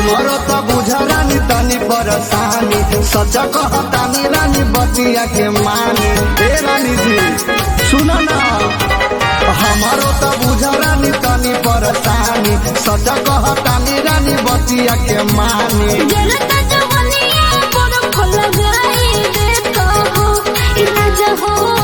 हमारो तो बुझा रानी तनी परेशानी सच कहतानी रानी बतिया के मानी। ए रानी जी सुनो ना, हमारो तो बुझा रानी तनी परेशानी सच कहतानी रानी बतिया के मानी। जनता जवनिया पर फल लगाई दे तो इलाज हो